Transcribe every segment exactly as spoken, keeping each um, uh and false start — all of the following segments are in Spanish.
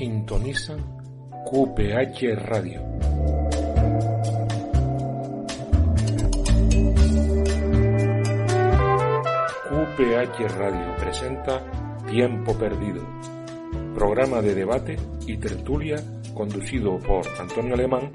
sintonizan Q P H Radio. Q P H Radio presenta Tiempo Perdido, programa de debate y tertulia conducido por Antonio Alemán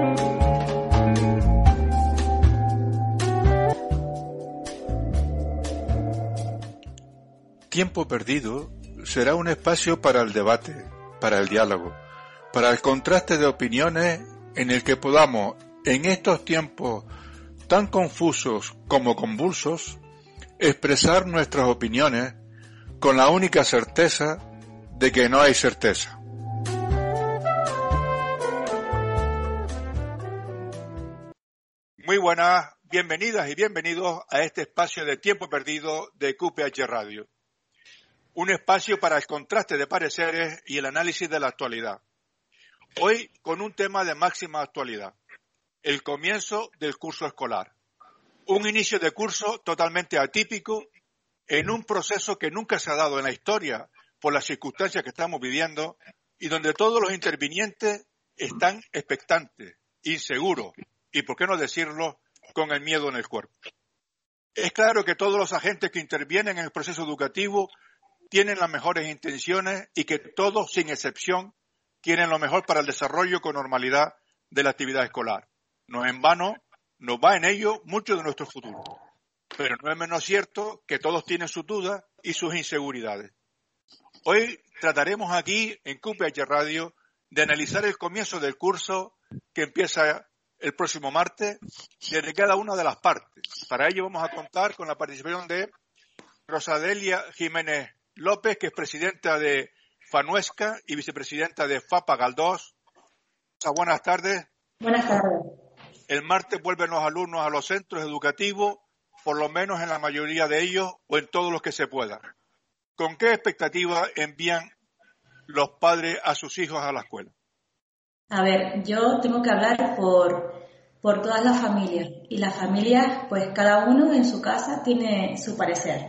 Tiempo Perdido será un espacio para el debate, para el diálogo, para el contraste de opiniones en el que podamos, en estos tiempos tan confusos como convulsos, expresar nuestras opiniones con la única certeza de que no hay certeza. Muy buenas, bienvenidas y bienvenidos a este espacio de Tiempo Perdido de Q P H Radio. Un espacio para el contraste de pareceres y el análisis de la actualidad. Hoy con un tema de máxima actualidad, el comienzo del curso escolar. Un inicio de curso totalmente atípico en un proceso que nunca se ha dado en la historia por las circunstancias que estamos viviendo y donde todos los intervinientes están expectantes, inseguros y, por qué no decirlo, con el miedo en el cuerpo. Es claro que todos los agentes que intervienen en el proceso educativo tienen las mejores intenciones y que todos, sin excepción, quieren lo mejor para el desarrollo con normalidad de la actividad escolar. No es en vano, nos va en ello mucho de nuestro futuro. Pero no es menos cierto que todos tienen sus dudas y sus inseguridades. Hoy trataremos aquí, en Q P H Radio, de analizar el comienzo del curso que empieza el próximo martes desde cada una de las partes. Para ello vamos a contar con la participación de Rosadelia Jiménez López, que es presidenta de FANUESCA y vicepresidenta de FAPA Galdós. Buenas tardes. Buenas tardes. El martes vuelven los alumnos a los centros educativos, por lo menos en la mayoría de ellos o en todos los que se pueda. ¿Con qué expectativa envían los padres a sus hijos a la escuela? A ver, yo tengo que hablar por, por todas las familias. Y las familias, pues cada uno en su casa tiene su parecer.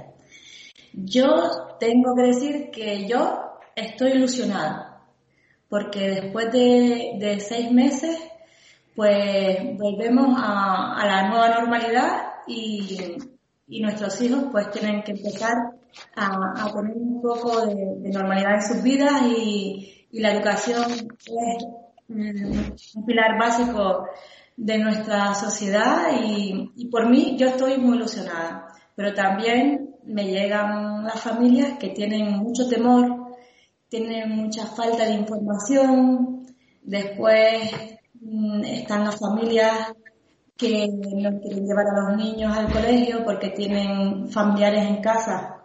Yo tengo que decir que yo estoy ilusionada, porque después de, de seis meses, pues volvemos a, a la nueva normalidad y, y nuestros hijos pues tienen que empezar a, a poner un poco de, de normalidad en sus vidas y, y la educación es un pilar básico de nuestra sociedad y, y por mí yo estoy muy ilusionada, pero también me llegan las familias que tienen mucho temor, tienen mucha falta de información. Después mmm, están las familias que no quieren llevar a los niños al colegio porque tienen familiares en casa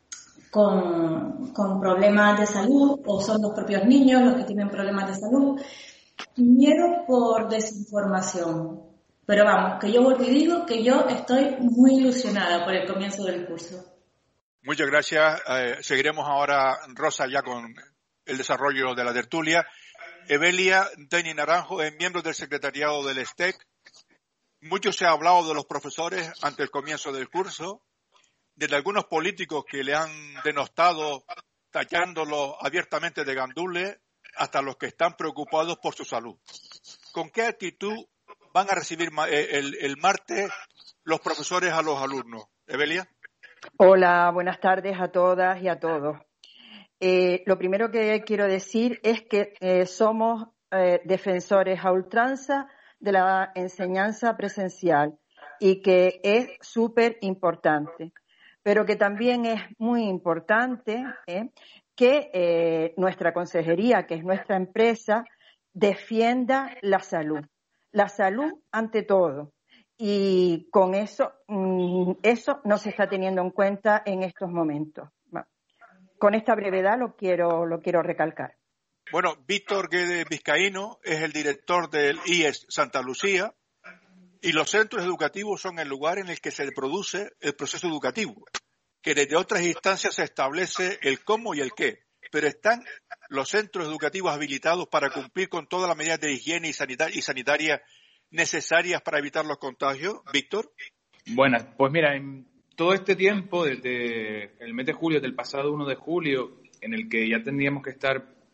con, con problemas de salud o son los propios niños los que tienen problemas de salud. Miedo por desinformación. Pero vamos, que yo vuelvo y digo que yo estoy muy ilusionada por el comienzo del curso. Muchas gracias. Eh, seguiremos ahora, Rosa, ya con el desarrollo de la tertulia. Evelia Deni Naranjo es miembro del secretariado del S T E C. Mucho se ha hablado de los profesores ante el comienzo del curso, de algunos políticos que le han denostado, tachándolos abiertamente de gandules, hasta los que están preocupados por su salud. ¿Con qué actitud van a recibir el, el martes los profesores a los alumnos? Evelia. Hola, buenas tardes a todas y a todos. Eh, lo primero que quiero decir es que eh, somos eh, defensores a ultranza de la enseñanza presencial y que es súper importante, pero que también es muy importante eh, que eh, nuestra consejería, que es nuestra empresa, defienda la salud. La salud ante todo. Y con eso, eso no se está teniendo en cuenta en estos momentos. Con esta brevedad lo quiero, lo quiero recalcar. Bueno, Víctor Guedes Vizcaíno es el director del I E S Santa Lucía y los centros educativos son el lugar en el que se produce el proceso educativo, que desde otras instancias se establece el cómo y el qué, pero están los centros educativos habilitados para cumplir con todas las medidas de higiene y, sanita- y sanitarias necesarias para evitar los contagios. Víctor. Buenas, pues mira, en todo este tiempo, desde el mes de julio, del pasado uno de julio, en el que ya tendríamos que estar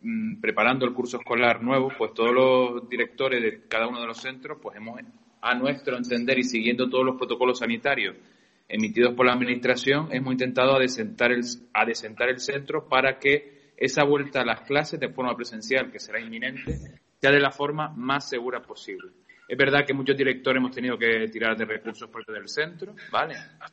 mmm, preparando el curso escolar nuevo, pues todos los directores de cada uno de los centros, pues hemos, a nuestro entender y siguiendo todos los protocolos sanitarios emitidos por la Administración, hemos intentado adecentar el, adecentar el centro para que esa vuelta a las clases de forma presencial, que será inminente, sea de la forma más segura posible. Es verdad que muchos directores hemos tenido que tirar de recursos propios del centro, ¿vale?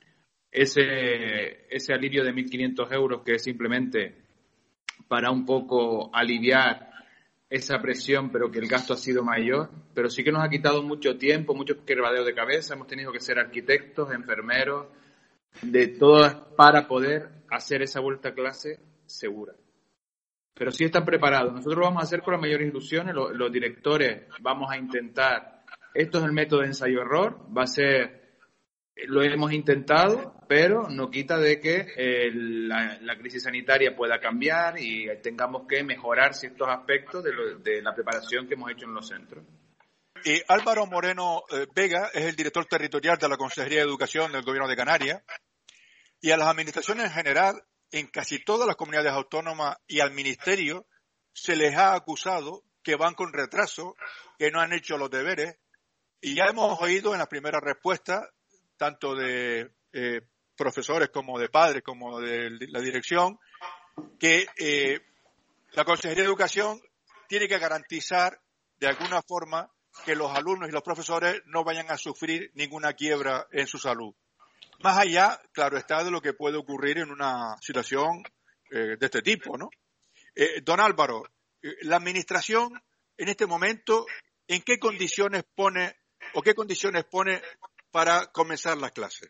Ese, ese alivio de mil quinientos euros que es simplemente para un poco aliviar esa presión, pero que el gasto ha sido mayor, pero sí que nos ha quitado mucho tiempo, mucho quebradero de cabeza, hemos tenido que ser arquitectos, enfermeros, de todas para poder hacer esa vuelta a clase segura. Pero sí están preparados. Nosotros lo vamos a hacer con las mayores ilusiones, los, los directores vamos a intentar, esto es el método de ensayo-error, va a ser, lo hemos intentado, pero no quita de que eh, la, la crisis sanitaria pueda cambiar y tengamos que mejorar ciertos aspectos de, lo, de la preparación que hemos hecho en los centros. Y Álvaro Moreno eh, Vega es el director territorial de la Consejería de Educación del Gobierno de Canarias, y a las administraciones en general, en casi todas las comunidades autónomas y al Ministerio, se les ha acusado que van con retraso, que no han hecho los deberes, y ya hemos oído en las primeras respuestas, tanto de eh, profesores como de padres, como de la dirección, que eh, la Consejería de Educación tiene que garantizar de alguna forma que los alumnos y los profesores no vayan a sufrir ninguna quiebra en su salud. Más allá, claro está, de lo que puede ocurrir en una situación eh, de este tipo, ¿no? Eh, don Álvaro, eh, la Administración en este momento, ¿en qué condiciones pone o qué condiciones pone para comenzar las clases?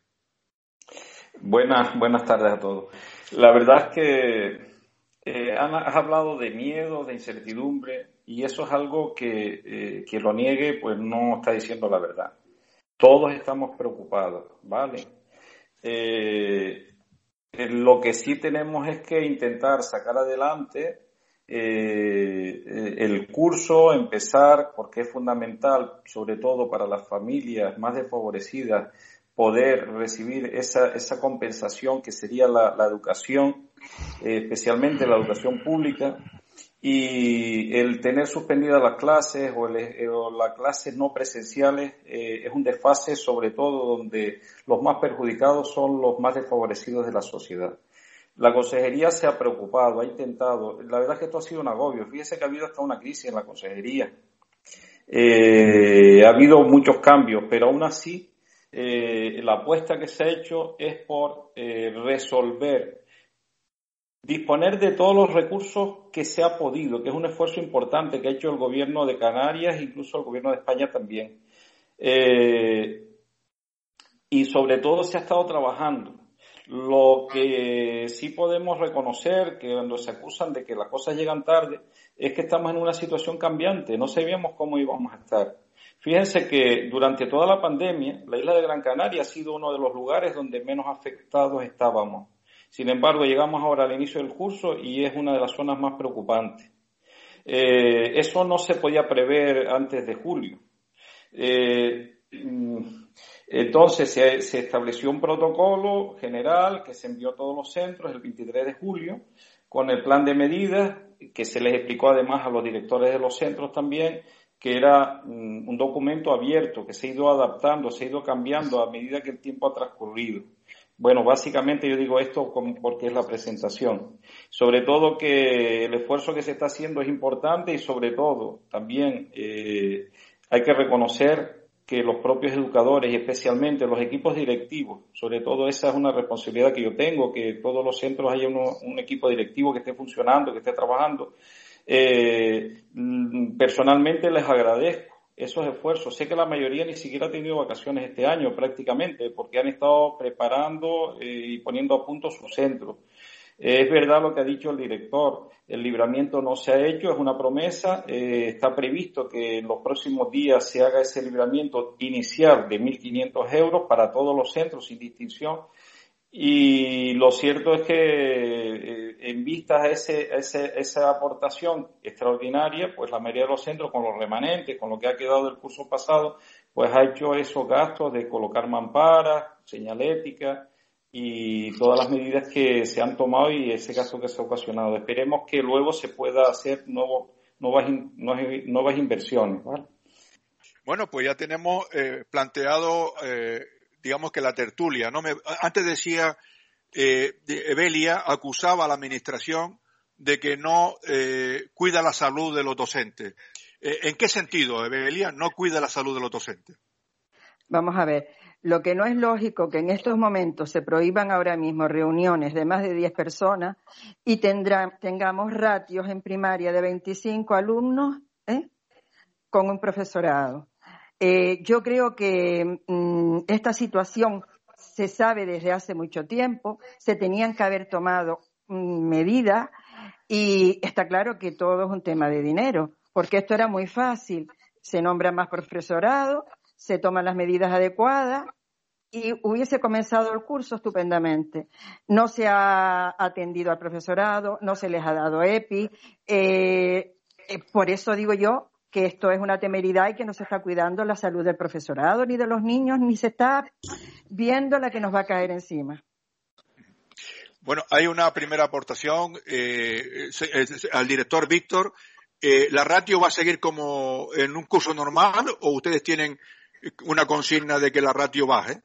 Buenas, buenas tardes a todos. La verdad es que eh, has hablado de miedo, de incertidumbre, y eso es algo que, eh, que lo niegue, pues no está diciendo la verdad. Todos estamos preocupados, ¿vale? Eh, eh, lo que sí tenemos es que intentar sacar adelante eh, el curso, empezar, porque es fundamental, sobre todo para las familias más desfavorecidas, poder recibir esa, esa compensación que sería la, la educación, eh, especialmente la educación pública, y el tener suspendidas las clases o, el, o las clases no presenciales eh, es un desfase, sobre todo donde los más perjudicados son los más desfavorecidos de la sociedad. La consejería se ha preocupado, ha intentado. La verdad es que esto ha sido un agobio. Fíjese que ha habido hasta una crisis en la consejería. Eh, ha habido muchos cambios, pero aún así eh, la apuesta que se ha hecho es por eh, resolver, disponer de todos los recursos que se ha podido, que es un esfuerzo importante que ha hecho el gobierno de Canarias, incluso el gobierno de España también. Eh, y sobre todo se ha estado trabajando. Lo que sí podemos reconocer, que cuando se acusan de que las cosas llegan tarde, es que estamos en una situación cambiante, no sabíamos cómo íbamos a estar. Fíjense que durante toda la pandemia, la isla de Gran Canaria ha sido uno de los lugares donde menos afectados estábamos. Sin embargo, llegamos ahora al inicio del curso y es una de las zonas más preocupantes. Eh, eso no se podía prever antes de julio. Eh, entonces se, se estableció un protocolo general que se envió a todos los centros el veintitrés de julio con el plan de medidas que se les explicó además a los directores de los centros también, que era um, un documento abierto que se ha ido adaptando, se ha ido cambiando a medida que el tiempo ha transcurrido. Bueno, básicamente yo digo esto porque es la presentación. Sobre todo que el esfuerzo que se está haciendo es importante y sobre todo también eh, hay que reconocer que los propios educadores y especialmente los equipos directivos, sobre todo esa es una responsabilidad que yo tengo, que todos los centros haya uno, un equipo directivo que esté funcionando, que esté trabajando. Eh, personalmente les agradezco esos esfuerzos. Sé que la mayoría ni siquiera ha tenido vacaciones este año prácticamente porque han estado preparando eh, y poniendo a punto su centro. Eh, es verdad lo que ha dicho el director, el libramiento no se ha hecho, es una promesa, eh, está previsto que en los próximos días se haga ese libramiento inicial de mil quinientos euros para todos los centros sin distinción. Y lo cierto es que eh, en vistas a ese, a ese, esa aportación extraordinaria, pues la mayoría de los centros con los remanentes, con lo que ha quedado del curso pasado, pues ha hecho esos gastos de colocar mamparas, señalética y todas las medidas que se han tomado y ese gasto que se ha ocasionado. Esperemos que luego se pueda hacer nuevos, nuevas, nuevas inversiones, ¿vale? Bueno, pues ya tenemos eh, planteado, eh, digamos que la tertulia, ¿no? Me, antes decía, eh, Evelia acusaba a la administración de que no eh, cuida la salud de los docentes. Eh, ¿En qué sentido, Evelia, no cuida la salud de los docentes? Vamos a ver, lo que no es lógico que en estos momentos se prohíban ahora mismo reuniones de más de diez personas y tendrá, tengamos ratios en primaria de veinticinco alumnos ¿eh? con un profesorado. Eh, yo creo que mmm, esta situación se sabe desde hace mucho tiempo, se tenían que haber tomado mmm, medidas y está claro que todo es un tema de dinero, porque esto era muy fácil, se nombra más profesorado, se toman las medidas adecuadas y hubiese comenzado el curso estupendamente. No se ha atendido al profesorado, no se les ha dado EPI. Eh, eh, por eso digo yo que esto es una temeridad y que no se está cuidando la salud del profesorado ni de los niños, ni se está viendo la que nos va a caer encima. Bueno, hay una primera aportación eh, al director Víctor. Eh, ¿La ratio va a seguir como en un curso normal o ustedes tienen una consigna de que la ratio baje?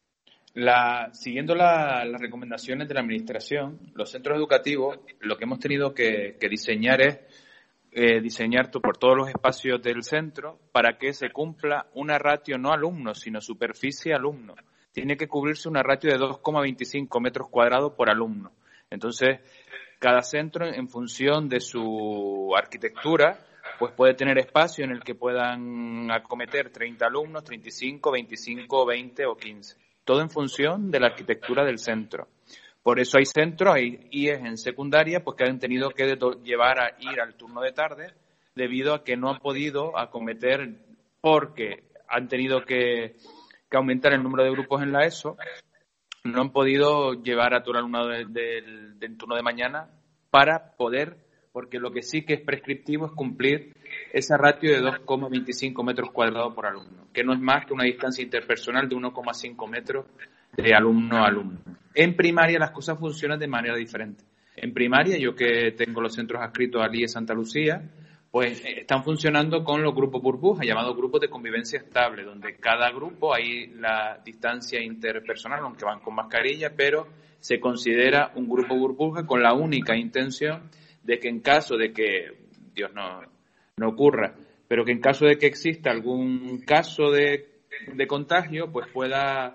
La, siguiendo la, las recomendaciones de la Administración, los centros educativos, lo que hemos tenido que, que diseñar es eh, diseñar por todos los espacios del centro para que se cumpla una ratio no alumnos, sino superficie alumnos. Tiene que cubrirse una ratio de dos coma veinticinco metros cuadrados por alumno. Entonces, cada centro, en función de su arquitectura, pues puede tener espacio en el que puedan acometer treinta alumnos, treinta y cinco, veinticinco, veinte o quince. Todo en función de la arquitectura del centro. Por eso hay centros, hay I E S en secundaria, pues que han tenido que llevar a ir al turno de tarde debido a que no han podido acometer, porque han tenido que, que aumentar el número de grupos en la ESO, no han podido llevar a todo el alumnado del de, de, de turno de mañana para poder, porque lo que sí que es prescriptivo es cumplir esa ratio de dos coma veinticinco metros cuadrados por alumno, que no es más que una distancia interpersonal de uno coma cinco metros de alumno a alumno. En primaria las cosas funcionan de manera diferente. En primaria, yo que tengo los centros adscritos al I E S Santa Lucía, pues están funcionando con los grupos burbuja, llamados grupos de convivencia estable, donde cada grupo hay la distancia interpersonal, aunque van con mascarilla, pero se considera un grupo burbuja con la única intención de que en caso de que, Dios no, no ocurra, pero que en caso de que exista algún caso de, de contagio, pues pueda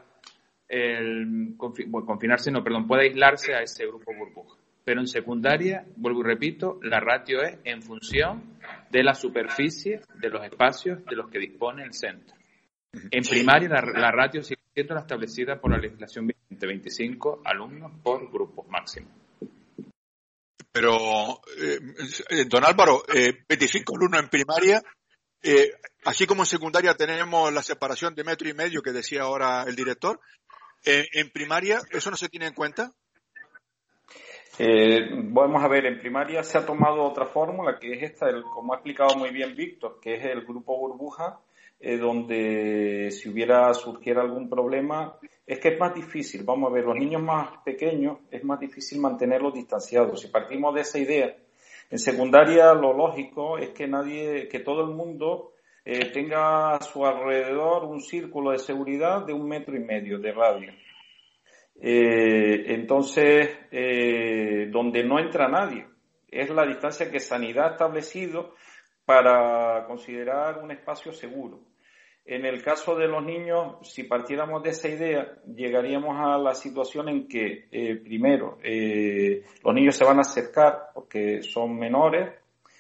el, bueno, confinarse, no, perdón, pueda aislarse a ese grupo burbuja. Pero en secundaria, vuelvo y repito, la ratio es en función de la superficie de los espacios de los que dispone el centro. En primaria, la, la ratio sigue siendo la establecida por la legislación vigente, veinticinco alumnos por grupo máximo. Pero, eh, don Álvaro, eh, veinticinco alumnos en primaria, eh, así como en secundaria tenemos la separación de metro y medio que decía ahora el director, eh, en primaria, ¿eso no se tiene en cuenta? Eh, vamos a ver, en primaria se ha tomado otra fórmula, que es esta, el, como ha explicado muy bien Víctor, que es el grupo burbuja, eh, donde si hubiera surgiera algún problema, es que es más difícil. Vamos a ver, los niños más pequeños es más difícil mantenerlos distanciados. Si partimos de esa idea, en secundaria lo lógico es que nadie, que todo el mundo eh, tenga a su alrededor un círculo de seguridad de un metro y medio de radio. Eh, entonces, eh, donde no entra nadie, es la distancia que Sanidad ha establecido para considerar un espacio seguro. En el caso de los niños, si partiéramos de esa idea, llegaríamos a la situación en que, eh, primero, eh, los niños se van a acercar porque son menores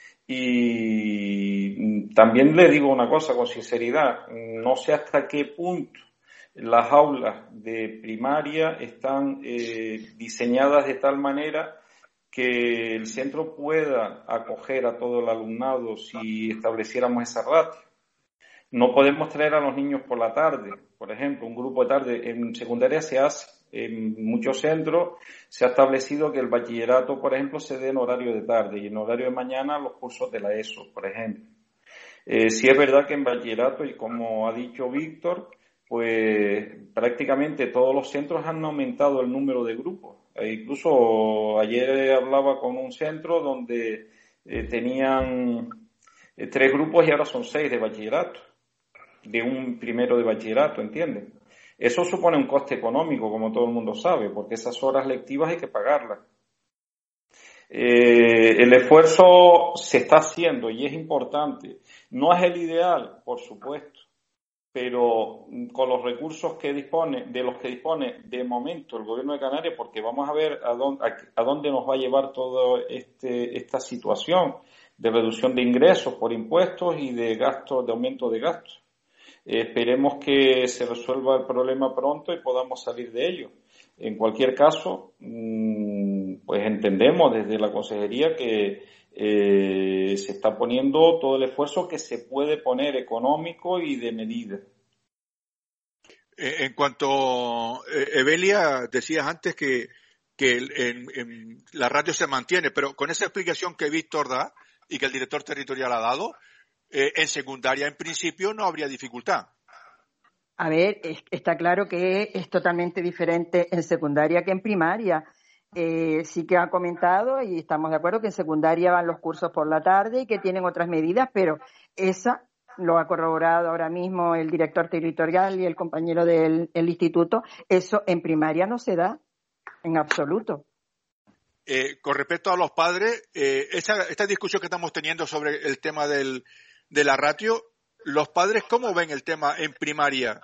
y también le digo una cosa con sinceridad, no sé hasta qué punto las aulas de primaria están eh, diseñadas de tal manera que el centro pueda acoger a todo el alumnado si estableciéramos esa ratio. No podemos traer a los niños por la tarde, por ejemplo, un grupo de tarde. En secundaria se hace, en muchos centros se ha establecido que el bachillerato, por ejemplo, se dé en horario de tarde y en horario de mañana los cursos de la ESO, por ejemplo. Eh, sí es verdad que en bachillerato, y como ha dicho Víctor, pues prácticamente todos los centros han aumentado el número de grupos. E incluso ayer hablaba con un centro donde eh, tenían eh, tres grupos y ahora son seis de bachillerato, de un primero de bachillerato, ¿entiendes? Eso supone un coste económico, como todo el mundo sabe, porque esas horas lectivas hay que pagarlas. Eh, el esfuerzo se está haciendo y es importante. No es el ideal, por supuesto, pero con los recursos que dispone, de los que dispone de momento el Gobierno de Canarias, porque vamos a ver a dónde, a, a dónde nos va a llevar toda este, esta situación de reducción de ingresos por impuestos y de gastos, de aumento de gastos. Eh, esperemos que se resuelva el problema pronto y podamos salir de ello. En cualquier caso, pues entendemos desde la Consejería que eh, se está poniendo todo el esfuerzo que se puede poner económico y de medida. En cuanto, Evelia, decías antes que, que en, en la radio se mantiene, pero con esa explicación que Víctor da y que el director territorial ha dado, eh, en secundaria en principio no habría dificultad. A ver, es, está claro que es totalmente diferente en secundaria que en primaria. Eh, sí que ha comentado y estamos de acuerdo que en secundaria van los cursos por la tarde y que tienen otras medidas, pero esa lo ha corroborado ahora mismo el director territorial y el compañero del el instituto. Eso en primaria no se da en absoluto. Eh, con respecto a los padres, eh, esta, esta discusión que estamos teniendo sobre el tema del, de la ratio, ¿los padres cómo ven el tema en primaria?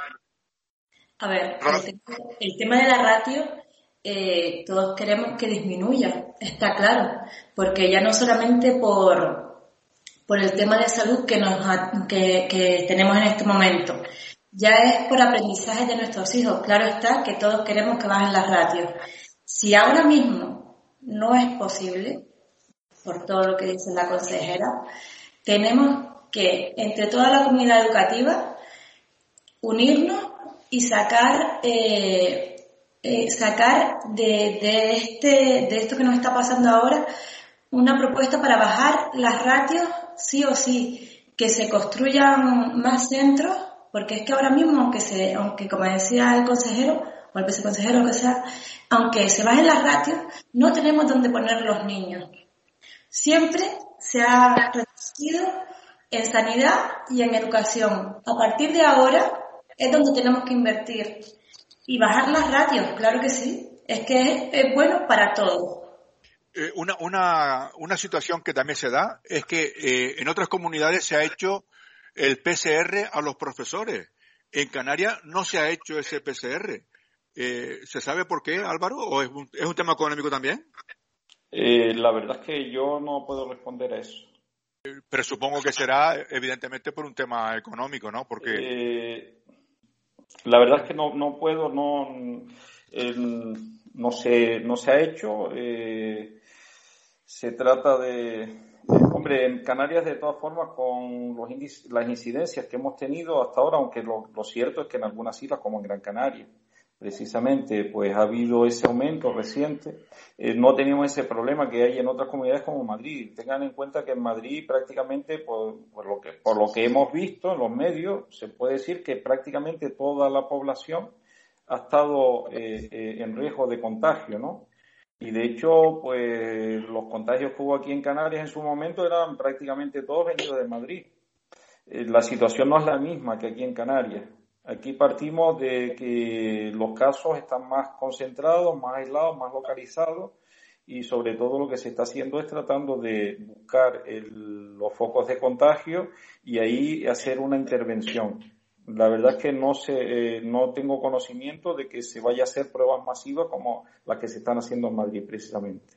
A ver, el, el tema de la ratio, eh, todos queremos que disminuya, está claro, porque ya no solamente por, por el tema de salud que, nos, que, que tenemos en este momento, ya es por aprendizaje de nuestros hijos. Claro está que todos queremos que bajen las ratios. Si ahora mismo no es posible, por todo lo que dice la consejera, tenemos que, entre toda la comunidad educativa, unirnos y sacar eh, eh, sacar de, de, este, de esto que nos está pasando ahora una propuesta para bajar las ratios sí o sí, que se construyan más centros, porque es que ahora mismo, aunque, se, aunque como decía el consejero, o el viceconsejero, lo que sea, aunque se bajen las ratios, no tenemos dónde poner los niños. Siempre se ha reducido en sanidad y en educación. A partir de ahora es donde tenemos que invertir. Y bajar las ratios, claro que sí. Es que es, es bueno para todos. Eh, una, una, una situación que también se da es que eh, en otras comunidades se ha hecho el P C R a los profesores. En Canarias no se ha hecho ese P C R. Eh, ¿Se sabe por qué, Álvaro? ¿O es un, es un tema económico también? Eh, la verdad es que yo no puedo responder a eso. Pero supongo que será evidentemente por un tema económico, ¿no? Porque eh, la verdad es que no, no puedo, no, eh, no se, no se ha hecho. Eh, se trata de, hombre, en Canarias de todas formas con los índices, las incidencias que hemos tenido hasta ahora, aunque lo, lo cierto es que en algunas islas como en Gran Canaria, precisamente, pues ha habido ese aumento reciente. Eh, no teníamos ese problema que hay en otras comunidades como Madrid. Tengan en cuenta que en Madrid prácticamente, por, por, lo, que, por lo que hemos visto en los medios, se puede decir que prácticamente toda la población ha estado eh, eh, en riesgo de contagio, ¿no? Y de hecho, pues los contagios que hubo aquí en Canarias en su momento eran prácticamente todos venidos de Madrid. Eh, la situación no es la misma que aquí en Canarias. Aquí partimos de que los casos están más concentrados, más aislados, más localizados y sobre todo lo que se está haciendo es tratando de buscar el, los focos de contagio y ahí hacer una intervención. La verdad es que no sé, eh, no tengo conocimiento de que se vaya a hacer pruebas masivas como las que se están haciendo en Madrid precisamente.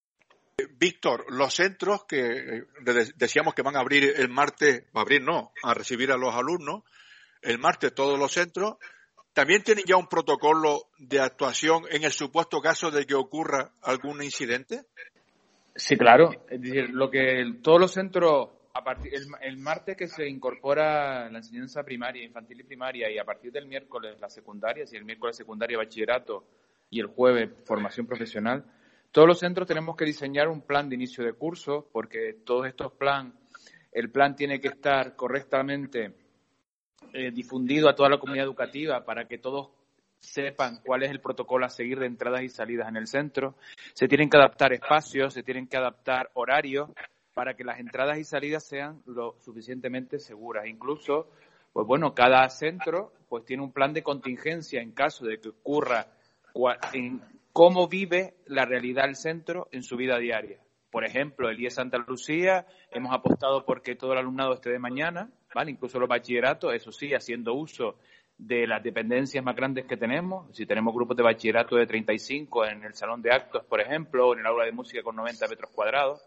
Víctor, los centros que decíamos que van a abrir el martes, a abrir no, a recibir a los alumnos, el martes todos los centros, ¿también tienen ya un protocolo de actuación en el supuesto caso de que ocurra algún incidente? Sí, claro. Es decir, lo que todos los centros, a partir el, el martes que se incorpora la enseñanza primaria, infantil y primaria, y a partir del miércoles la secundaria, si el miércoles secundaria bachillerato y el jueves formación profesional, todos los centros tenemos que diseñar un plan de inicio de curso, porque todos estos plan, el plan tiene que estar correctamente eh, difundido a toda la comunidad educativa para que todos sepan cuál es el protocolo a seguir de entradas y salidas en el centro. Se tienen que adaptar espacios, se tienen que adaptar horarios para que las entradas y salidas sean lo suficientemente seguras. Incluso, pues bueno, cada centro pues tiene un plan de contingencia en caso de que ocurra en cómo vive la realidad del centro en su vida diaria. Por ejemplo, el I E Santa Lucía, hemos apostado porque todo el alumnado esté de mañana, ¿vale? Incluso los bachilleratos, eso sí, haciendo uso de las dependencias más grandes que tenemos. Si tenemos grupos de bachillerato de treinta y cinco en el salón de actos, por ejemplo, o en el aula de música con noventa metros cuadrados,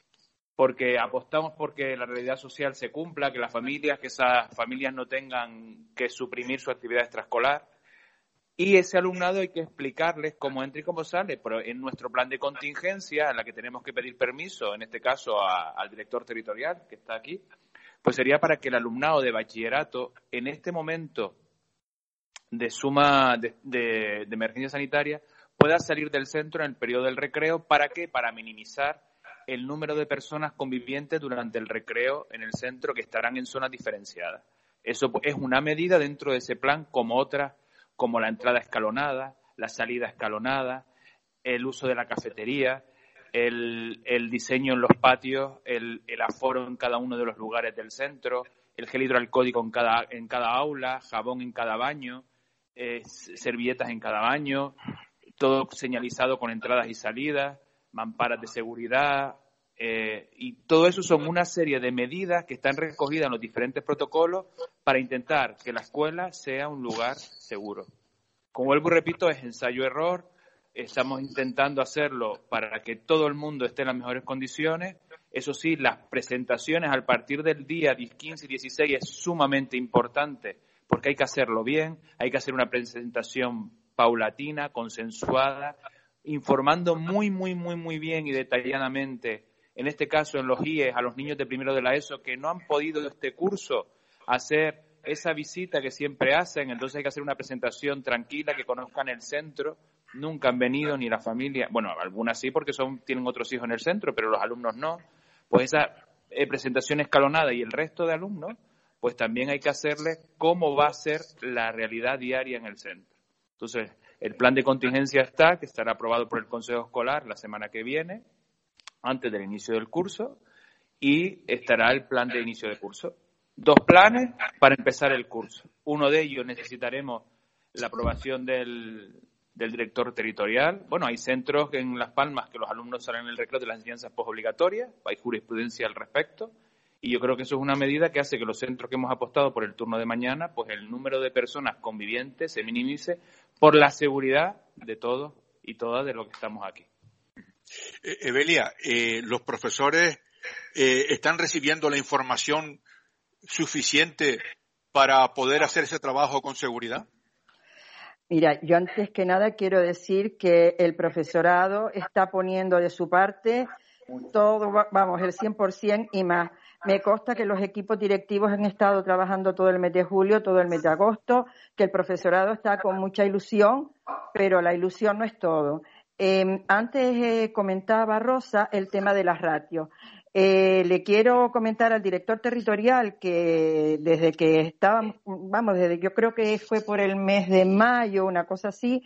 porque apostamos porque la realidad social se cumpla, que las familias, que esas familias no tengan que suprimir su actividad extraescolar. Y ese alumnado hay que explicarles cómo entra y cómo sale, pero en nuestro plan de contingencia, en la que tenemos que pedir permiso, en este caso a, al director territorial, que está aquí, pues sería para que el alumnado de bachillerato, en este momento de suma de, de, de emergencia sanitaria, pueda salir del centro en el periodo del recreo. ¿Para qué? Para minimizar el número de personas convivientes durante el recreo en el centro que estarán en zonas diferenciadas. Eso es una medida dentro de ese plan, como otras, como la entrada escalonada, la salida escalonada, el uso de la cafetería, el, el diseño en los patios, el, el aforo en cada uno de los lugares del centro, el gel hidroalcohólico en cada, en cada aula, jabón en cada baño, eh, servilletas en cada baño, todo señalizado con entradas y salidas, mamparas de seguridad, eh, y todo eso son una serie de medidas que están recogidas en los diferentes protocolos para intentar que la escuela sea un lugar seguro. Como vuelvo y repito, es ensayo-error, estamos intentando hacerlo para que todo el mundo esté en las mejores condiciones. Eso sí, las presentaciones a partir del día quince y dieciséis es sumamente importante porque hay que hacerlo bien, hay que hacer una presentación paulatina, consensuada, informando muy, muy, muy, muy bien y detalladamente, en este caso en los I E S, a los niños de primero de la ESO que no han podido este curso hacer esa visita que siempre hacen, entonces hay que hacer una presentación tranquila, que conozcan el centro, nunca han venido ni la familia, bueno, algunas sí porque son tienen otros hijos en el centro, pero los alumnos no, pues esa eh, presentación escalonada y el resto de alumnos, pues también hay que hacerles cómo va a ser la realidad diaria en el centro. Entonces, el plan de contingencia está, que estará aprobado por el Consejo Escolar la semana que viene, antes del inicio del curso, y estará el plan de inicio de curso. Dos planes para empezar el curso. Uno de ellos necesitaremos la aprobación del, del director territorial. Bueno, hay centros en Las Palmas que los alumnos salen en el recreo de las enseñanzas postobligatorias, hay jurisprudencia al respecto, y yo creo que eso es una medida que hace que los centros que hemos apostado por el turno de mañana, pues el número de personas convivientes se minimice por la seguridad de todos y todas de los que estamos aquí. Eh, Evelia, eh, ¿los profesores eh, están recibiendo la información suficiente para poder hacer ese trabajo con seguridad? Mira, yo antes que nada quiero decir que el profesorado está poniendo de su parte todo, vamos, el cien por ciento y más. Me consta que los equipos directivos han estado trabajando todo el mes de julio, todo el mes de agosto, que el profesorado está con mucha ilusión, pero la ilusión no es todo. Eh, antes eh, comentaba Rosa el tema de las ratios. Eh, le quiero comentar al director territorial que desde que estábamos, vamos, desde yo creo que fue por el mes de mayo, una cosa así,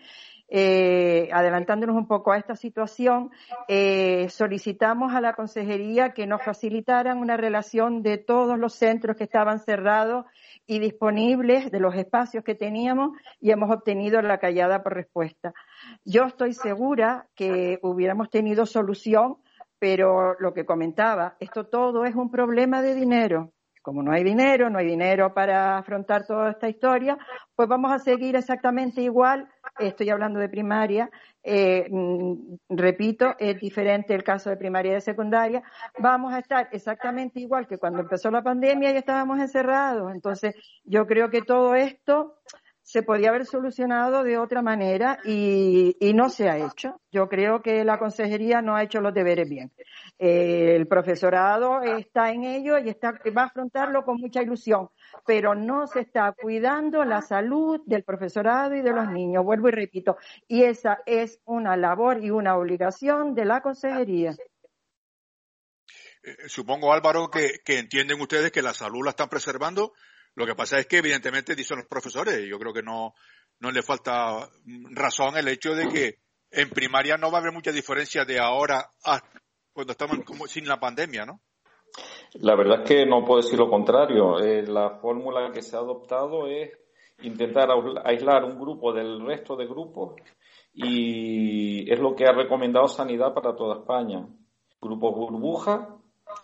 eh, adelantándonos un poco a esta situación, eh, solicitamos a la consejería que nos facilitaran una relación de todos los centros que estaban cerrados y disponibles, de los espacios que teníamos, y hemos obtenido la callada por respuesta. Yo estoy segura que hubiéramos tenido solución, pero lo que comentaba, esto todo es un problema de dinero. Como no hay dinero, no hay dinero para afrontar toda esta historia, pues vamos a seguir exactamente igual. Estoy hablando de primaria, eh, repito, es diferente el caso de primaria y de secundaria. Vamos a estar exactamente igual que cuando empezó la pandemia y estábamos encerrados. Entonces, yo creo que todo esto se podía haber solucionado de otra manera y, y no se ha hecho. Yo creo que la consejería no ha hecho los deberes bien. Eh, el profesorado está en ello y está, va a afrontarlo con mucha ilusión, pero no se está cuidando la salud del profesorado y de los niños, vuelvo y repito, y esa es una labor y una obligación de la consejería. Eh, supongo, Álvaro, que, que entienden ustedes que la salud la están preservando Lo que pasa es que evidentemente dicen los profesores, y yo creo que no, no le falta razón el hecho de que en primaria no va a haber mucha diferencia de ahora a cuando estamos como sin la pandemia, ¿no? La verdad es que no puedo decir lo contrario. Eh, la fórmula que se ha adoptado es intentar aislar un grupo del resto de grupos y es lo que ha recomendado Sanidad para toda España. Grupos burbuja,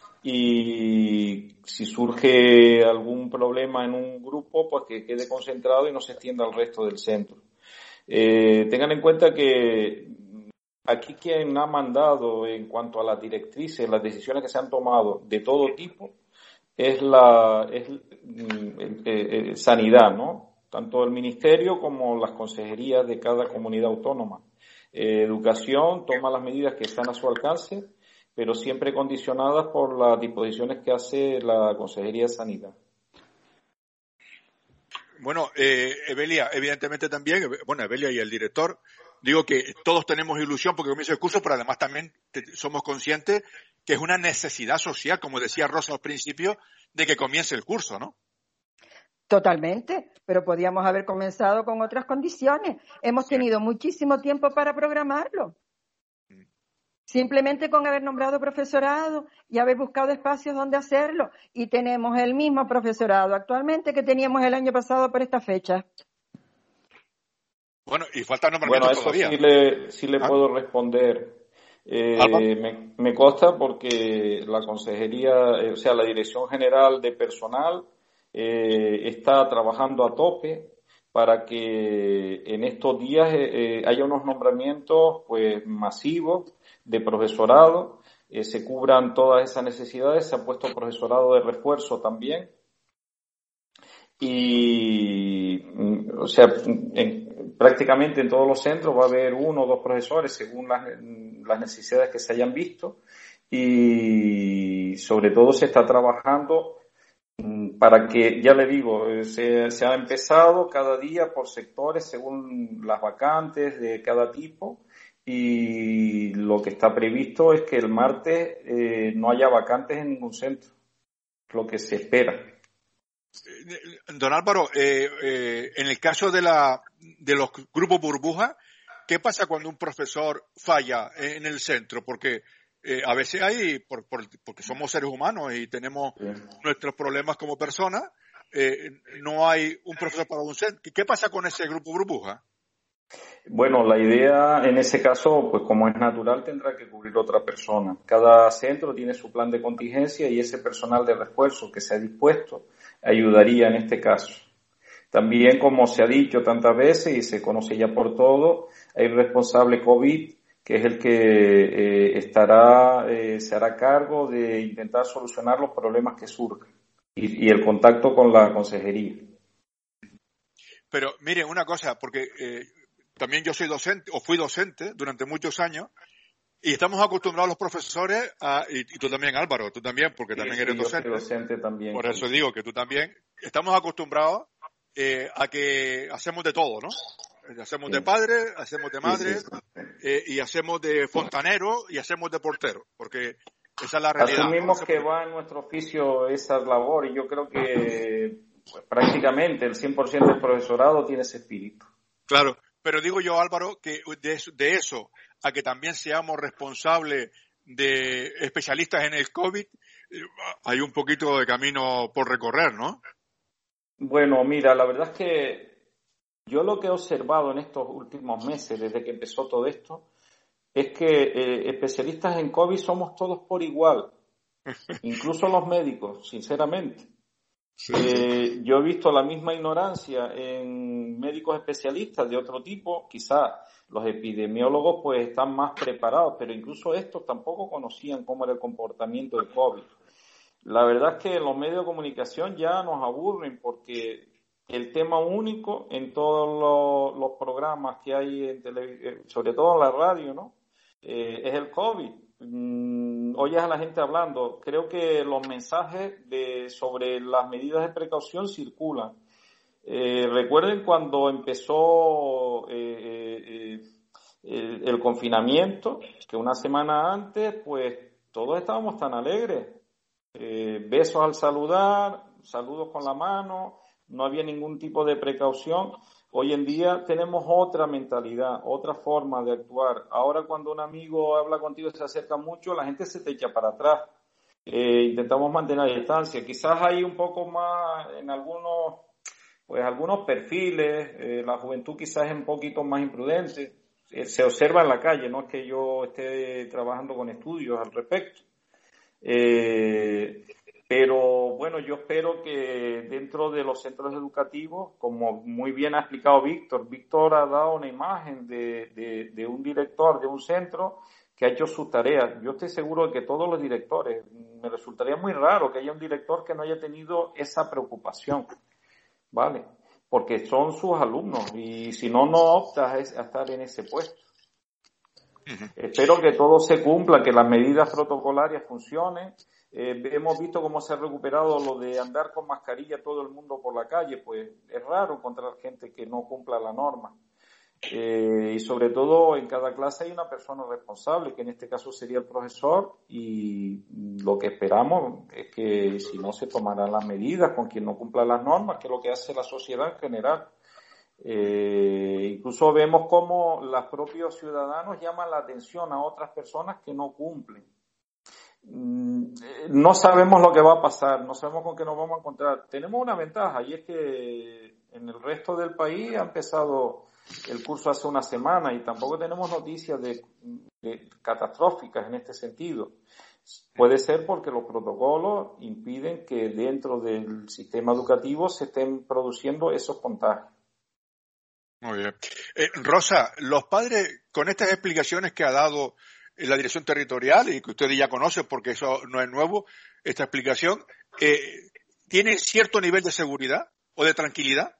y si surge algún problema en un grupo, pues que quede concentrado y no se extienda al resto del centro. Eh, tengan en cuenta que aquí quien ha mandado en cuanto a las directrices, las decisiones que se han tomado de todo tipo, es la es, eh, eh, Sanidad, ¿no? Tanto el Ministerio como las consejerías de cada comunidad autónoma. Eh, Educación toma las medidas que están a su alcance, pero siempre condicionadas por las disposiciones que hace la Consejería de Sanidad. Bueno, eh, Evelia, evidentemente también, bueno, Evelia y el director, digo que todos tenemos ilusión porque comienza el curso, pero además también te, somos conscientes que es una necesidad social, como decía Rosa al principio, de que comience el curso, ¿no? Totalmente, pero podíamos haber comenzado con otras condiciones. Hemos sí. tenido muchísimo tiempo para programarlo. Simplemente con haber nombrado profesorado y haber buscado espacios donde hacerlo. Y tenemos el mismo profesorado actualmente que teníamos el año pasado por esta fecha. Bueno, y falta nombramiento bueno, eso todavía. sí le, sí le ¿Ah? puedo responder. Eh, me, me consta porque la consejería, eh, o sea, la Dirección General de Personal eh, está trabajando a tope para que en estos días eh, haya unos nombramientos pues masivos de profesorado, eh, se cubran todas esas necesidades, se ha puesto profesorado de refuerzo también y, o sea, en, prácticamente en todos los centros va a haber uno o dos profesores según las, las necesidades que se hayan visto y sobre todo se está trabajando para que, ya le digo, se, se ha empezado cada día por sectores según las vacantes de cada tipo y lo que está previsto es que el martes eh, no haya vacantes en ningún centro, lo que se espera. Don Álvaro, eh, eh, en el caso de, la, de los grupos burbuja, ¿qué pasa cuando un profesor falla en el centro? Porque Eh, a veces hay, por, por, porque somos seres humanos y tenemos sí. nuestros problemas como personas, eh, no hay un profesor para un centro. ¿Qué pasa con ese grupo burbuja? Bueno, la idea en ese caso, pues como es natural, tendrá que cubrir otra persona. Cada centro tiene su plan de contingencia y ese personal de refuerzo que se ha dispuesto ayudaría en este caso. También, como se ha dicho tantas veces y se conoce ya por todo, hay un responsable COVID que es el que eh, estará, eh, se hará cargo de intentar solucionar los problemas que surjan y, y el contacto con la consejería. Pero mire, una cosa, porque eh, también yo soy docente, o fui docente durante muchos años, y estamos acostumbrados los profesores, a, y, y tú también, Álvaro, tú también, porque sí, también sí, eres yo docente. Soy docente también. Por sí. eso digo que tú también, estamos acostumbrados eh, a que hacemos de todo, ¿no? Hacemos sí. de padre, hacemos de madre, sí, sí, sí. Eh, y hacemos de fontanero y hacemos de portero, porque esa es la realidad. Asumimos que va en nuestro oficio esa labor y yo creo que pues, prácticamente el cien por ciento del profesorado tiene ese espíritu. Claro, pero digo yo, Álvaro, que de eso, de eso a que también seamos responsables de especialistas en el COVID, eh, hay un poquito de camino por recorrer, ¿no? Bueno, mira, la verdad es que yo lo que he observado en estos últimos meses, desde que empezó todo esto, es que eh, especialistas en COVID somos todos por igual, incluso los médicos, sinceramente. Sí. Eh, yo he visto la misma ignorancia en médicos especialistas de otro tipo, quizás los epidemiólogos pues están más preparados, pero incluso estos tampoco conocían cómo era el comportamiento del COVID. La verdad es que los medios de comunicación ya nos aburren porque el tema único en todos los, los programas que hay, en tele, sobre todo en la radio, ¿no? Eh, es el COVID. Mm, oyes a la gente hablando. Creo que los mensajes de, sobre las medidas de precaución circulan. Eh, recuerden cuando empezó eh, eh, el, el confinamiento, que una semana antes, pues todos estábamos tan alegres. Eh, besos al saludar, saludos con la mano, no había ningún tipo de precaución. Hoy en día tenemos otra mentalidad, otra forma de actuar. Ahora cuando un amigo habla contigo y se acerca mucho, la gente se te echa para atrás. Eh, intentamos mantener la distancia. Quizás hay un poco más en algunos, pues algunos perfiles, eh, la juventud quizás es un poquito más imprudente. Eh, se observa en la calle, no es que yo esté trabajando con estudios al respecto. Eh, pero bueno, yo espero que dentro de los centros educativos, como muy bien ha explicado Víctor, Víctor ha dado una imagen de, de, de un director de un centro que ha hecho sus tareas. Yo estoy seguro de que todos los directores, me resultaría muy raro que haya un director que no haya tenido esa preocupación, ¿vale? Porque son sus alumnos y si no, no optas a estar en ese puesto. Uh-huh. Espero que todo se cumpla, que las medidas protocolarias funcionen. Eh, hemos visto cómo se ha recuperado lo de andar con mascarilla todo el mundo por la calle, pues es raro encontrar gente que no cumpla la norma. Eh, y sobre todo en cada clase hay una persona responsable, que en este caso sería el profesor, y lo que esperamos es que si no se tomarán las medidas con quien no cumpla las normas, que es lo que hace la sociedad en general. Eh, incluso vemos cómo los propios ciudadanos llaman la atención a otras personas que no cumplen. No sabemos lo que va a pasar, no sabemos con qué nos vamos a encontrar. Tenemos una ventaja y es que en el resto del país ha empezado el curso hace una semana y tampoco tenemos noticias de, de catastróficas en este sentido. Puede ser porque los protocolos impiden que dentro del sistema educativo se estén produciendo esos contagios. Muy bien. Eh, Rosa, los padres, con estas explicaciones que ha dado la dirección territorial y que ustedes ya conocen porque eso no es nuevo, esta explicación, eh, ¿tiene cierto nivel de seguridad o de tranquilidad?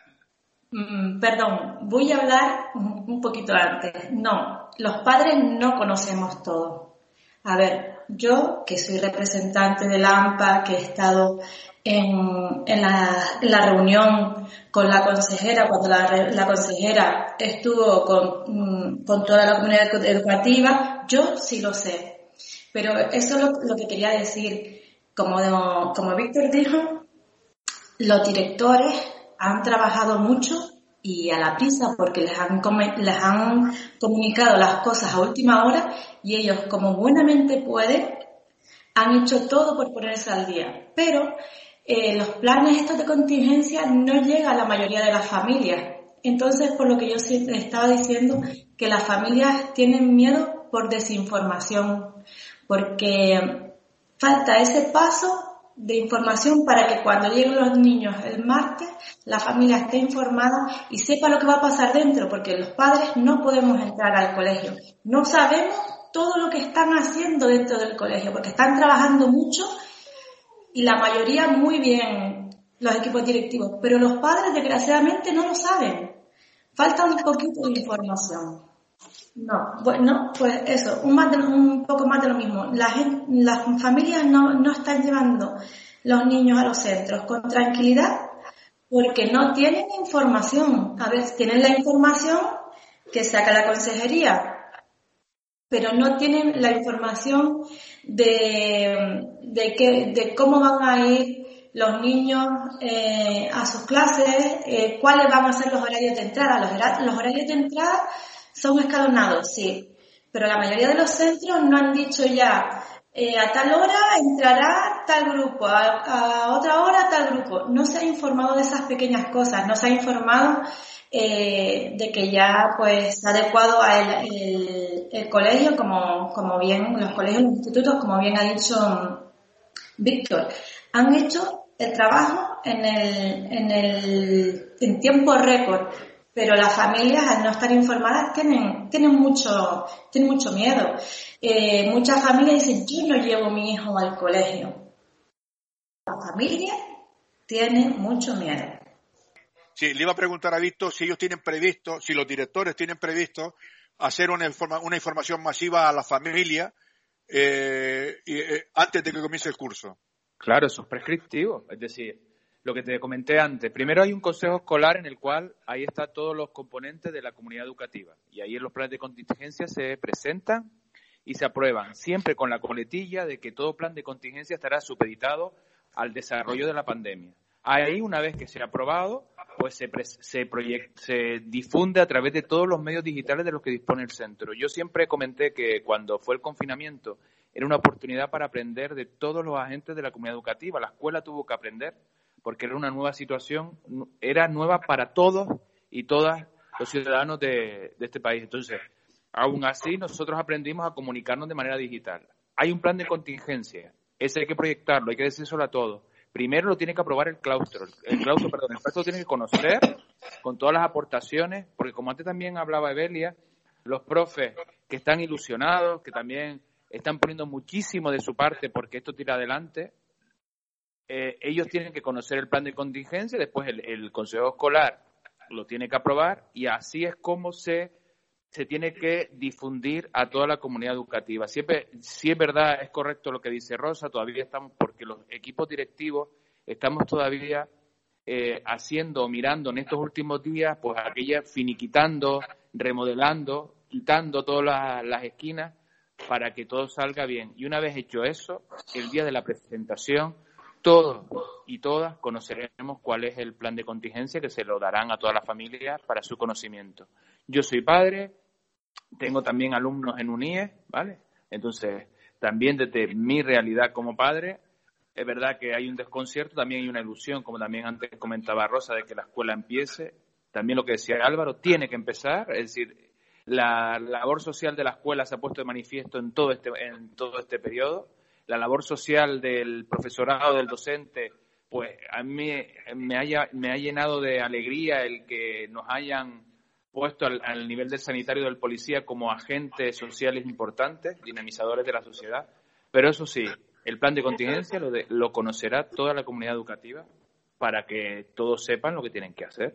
Mm, perdón, voy a hablar un, un poquito antes. No, los padres no conocemos todo. A ver, yo que soy representante del A M P A, que he estado en, en, la, en la reunión con la consejera, cuando la, la consejera estuvo con, con toda la comunidad educativa, yo sí lo sé. Pero eso es lo, lo que quería decir. Como, de, como Víctor dijo, los directores han trabajado mucho y a la prisa porque les han, les han comunicado las cosas a última hora y ellos, como buenamente pueden, han hecho todo por ponerse al día. Pero eh, los planes estos de contingencia no llegan a la mayoría de las familias. Entonces, por lo que yo estaba diciendo, que las familias tienen miedo por desinformación, porque falta ese paso de información para que cuando lleguen los niños el martes, la familia esté informada y sepa lo que va a pasar dentro, porque los padres no podemos entrar al colegio. No sabemos todo lo que están haciendo dentro del colegio, porque están trabajando mucho y la mayoría muy bien, los equipos directivos, pero los padres desgraciadamente no lo saben. Falta un poquito de información. No, bueno, pues eso, un, más de, un poco más de lo mismo. La gente, las familias no, no están llevando los niños a los centros con tranquilidad porque no tienen información. A ver, tienen la información que saca la consejería, pero no tienen la información de, de, que, de cómo van a ir los niños eh, a sus clases, eh, cuáles van a ser los horarios de entrada. Los, los horarios de entrada son escalonados, sí, pero la mayoría de los centros no han dicho ya eh, a tal hora entrará tal grupo, a, a otra hora tal grupo. No se ha informado de esas pequeñas cosas, no se ha informado eh, de que ya pues adecuado a el, el, el colegio, como, como bien los colegios, los institutos, como bien ha dicho Víctor, han hecho el trabajo en el, en el en tiempo récord. Pero las familias, al no estar informadas, tienen, tienen mucho, tienen mucho miedo. Eh, muchas familias dicen, yo no llevo a mi hijo al colegio. La familia tiene mucho miedo. Sí, le iba a preguntar a Víctor si ellos tienen previsto, si los directores tienen previsto hacer una, informa, una información masiva a la familia eh, eh, antes de que comience el curso. Claro, eso es prescriptivo. Es decir, lo que te comenté antes. Primero hay un consejo escolar en el cual ahí están todos los componentes de la comunidad educativa. Y ahí en los planes de contingencia se presentan y se aprueban, siempre con la coletilla de que todo plan de contingencia estará supeditado al desarrollo de la pandemia. Ahí, una vez que se ha aprobado, pues se, pre- se, proyect- se difunde a través de todos los medios digitales de los que dispone el centro. Yo siempre comenté que cuando fue el confinamiento era una oportunidad para aprender de todos los agentes de la comunidad educativa. La escuela tuvo que aprender porque era una nueva situación, era nueva para todos y todas los ciudadanos de, de este país. Entonces, aún así, nosotros aprendimos a comunicarnos de manera digital. Hay un plan de contingencia, ese hay que proyectarlo, hay que decírselo a todos. Primero lo tiene que aprobar el claustro, el claustro, perdón, el claustro tiene que conocer con todas las aportaciones, porque como antes también hablaba Evelia, los profes que están ilusionados, que también están poniendo muchísimo de su parte porque esto tira adelante, eh, ellos tienen que conocer el plan de contingencia, después el, el consejo escolar lo tiene que aprobar y así es como se, se tiene que difundir a toda la comunidad educativa. Siempre, si es verdad, es correcto lo que dice Rosa, todavía estamos, porque los equipos directivos estamos todavía eh, haciendo, mirando en estos últimos días, pues aquella finiquitando, remodelando, quitando todas las, las esquinas para que todo salga bien. Y una vez hecho eso, el día de la presentación, todos y todas conoceremos cuál es el plan de contingencia que se lo darán a todas las familias para su conocimiento. Yo soy padre, tengo también alumnos en U N I E, ¿vale? Entonces, también desde mi realidad como padre, es verdad que hay un desconcierto, también hay una ilusión, como también antes comentaba Rosa, de que la escuela empiece. También lo que decía Álvaro, tiene que empezar, es decir, la labor social de la escuela se ha puesto de manifiesto en todo este, en todo este periodo. La labor social del profesorado, del docente, pues a mí me, haya, me ha llenado de alegría el que nos hayan puesto al, al nivel del sanitario y del policía como agentes sociales importantes, dinamizadores de la sociedad. Pero eso sí, el plan de contingencia lo, de, lo conocerá toda la comunidad educativa para que todos sepan lo que tienen que hacer.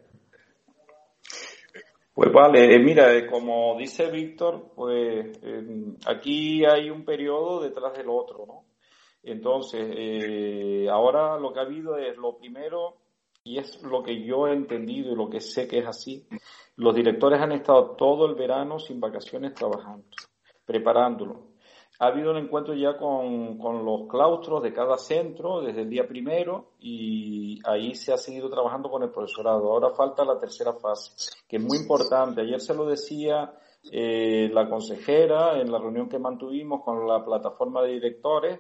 Pues vale, mira, como dice Víctor, pues eh, aquí hay un periodo detrás del otro, ¿no? Entonces, eh, ahora lo que ha habido es lo primero, y es lo que yo he entendido y lo que sé que es así, los directores han estado todo el verano sin vacaciones trabajando, preparándolo. Ha habido un encuentro ya con, con los claustros de cada centro desde el día primero y ahí se ha seguido trabajando con el profesorado. Ahora falta la tercera fase, que es muy importante. Ayer se lo decía eh, la consejera en la reunión que mantuvimos con la plataforma de directores,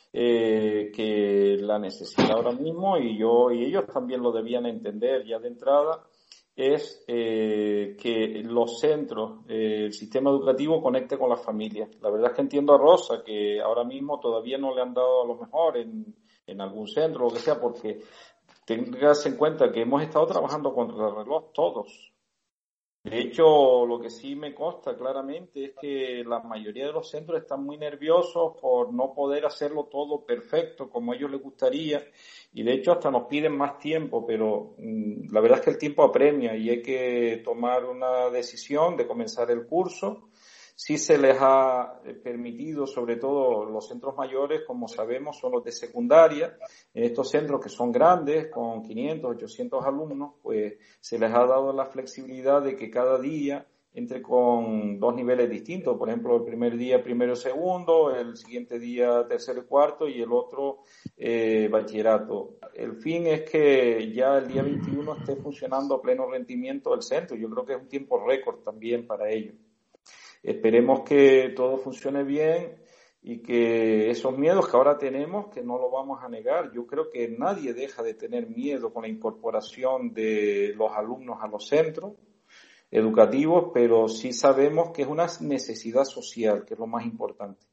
eh, que la necesidad ahora mismo, y yo y ellos también lo debían entender ya de entrada, es eh, que los centros, eh, el sistema educativo conecte con las familias. La verdad es que entiendo a Rosa que ahora mismo todavía no le han dado a lo mejor en, en algún centro, lo que sea, porque tengas en cuenta que hemos estado trabajando contra el reloj todos. De hecho, lo que sí me consta claramente es que la mayoría de los centros están muy nerviosos por no poder hacerlo todo perfecto como a ellos les gustaría y de hecho hasta nos piden más tiempo, pero mmm, la verdad es que el tiempo apremia y hay que tomar una decisión de comenzar el curso. Sí se les ha permitido, sobre todo los centros mayores, como sabemos, son los de secundaria. En estos centros que son grandes, con quinientos, ochocientos alumnos, pues se les ha dado la flexibilidad de que cada día entre con dos niveles distintos. Por ejemplo, el primer día primero y segundo, el siguiente día tercero y cuarto y el otro eh, bachillerato. El fin es que ya el día veintiuno esté funcionando a pleno rendimiento el centro. Yo creo que es un tiempo récord también para ellos. Esperemos que todo funcione bien y que esos miedos que ahora tenemos, que no lo vamos a negar, yo creo que nadie deja de tener miedo con la incorporación de los alumnos a los centros educativos, pero sí sabemos que es una necesidad social, que es lo más importante.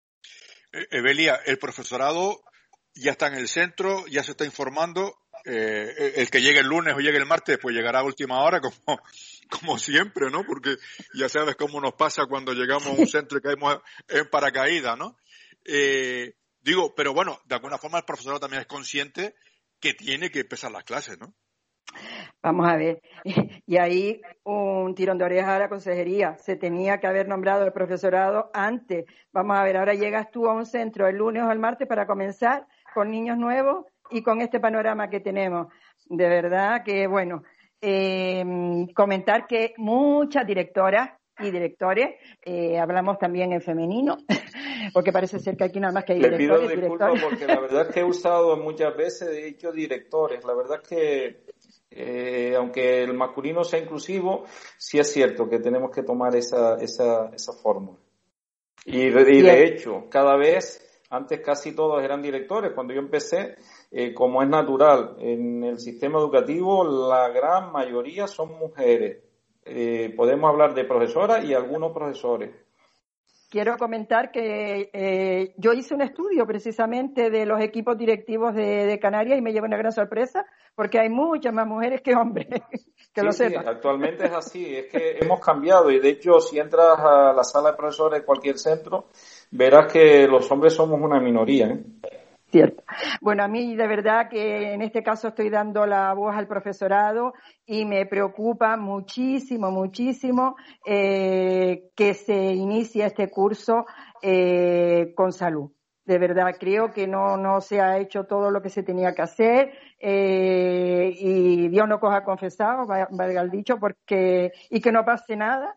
Evelia, el profesorado ya está en el centro, ya se está informando. Eh, el que llegue el lunes o llegue el martes, pues llegará a última hora, como, como siempre, ¿no? Porque ya sabes cómo nos pasa cuando llegamos a un centro y caemos en paracaídas, ¿no? Eh, digo, pero bueno, de alguna forma el profesorado también es consciente que tiene que empezar las clases, ¿no? Vamos a ver, y ahí un tirón de orejas a la consejería, se tenía que haber nombrado el profesorado antes. Vamos a ver, ahora llegas tú a un centro el lunes o el martes para comenzar con niños nuevos y con este panorama que tenemos. De verdad que, bueno, eh, comentar que muchas directoras y directores, eh, hablamos también en femenino, porque parece ser que aquí nada más que hay Le pido directores, disculpas directores. porque la verdad es que he usado muchas veces, he dicho directores. La verdad es que, eh, aunque el masculino sea inclusivo, sí es cierto que tenemos que tomar esa, esa, esa fórmula. Y, y de hecho, cada vez, antes casi todos eran directores. Cuando yo empecé, eh, como es natural, en el sistema educativo la gran mayoría son mujeres. Eh, podemos hablar de profesoras y algunos profesores. Quiero comentar que eh, yo hice un estudio precisamente de los equipos directivos de, de Canarias y me llevo una gran sorpresa porque hay muchas más mujeres que hombres, que sí, lo sí, sepan. Actualmente es así, es que hemos cambiado y de hecho si entras a la sala de profesores de cualquier centro, verás que los hombres somos una minoría, ¿eh? Cierto. Bueno, a mí de verdad que en este caso estoy dando la voz al profesorado y me preocupa muchísimo, muchísimo eh, que se inicie este curso eh, con salud. De verdad, creo que no, no se ha hecho todo lo que se tenía que hacer eh, y Dios no coja confesado, valga el dicho, porque y que no pase nada,